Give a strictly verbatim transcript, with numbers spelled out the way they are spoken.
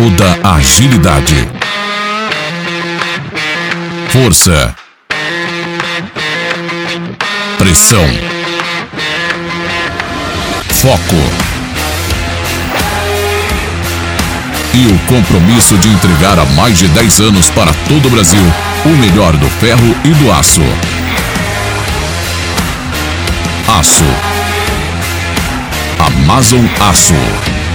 toda a agilidade, força, pressão, foco e o compromisso de entregar há mais de dez anos para todo o Brasil o melhor do ferro e do aço. Aço. Amazon Aço.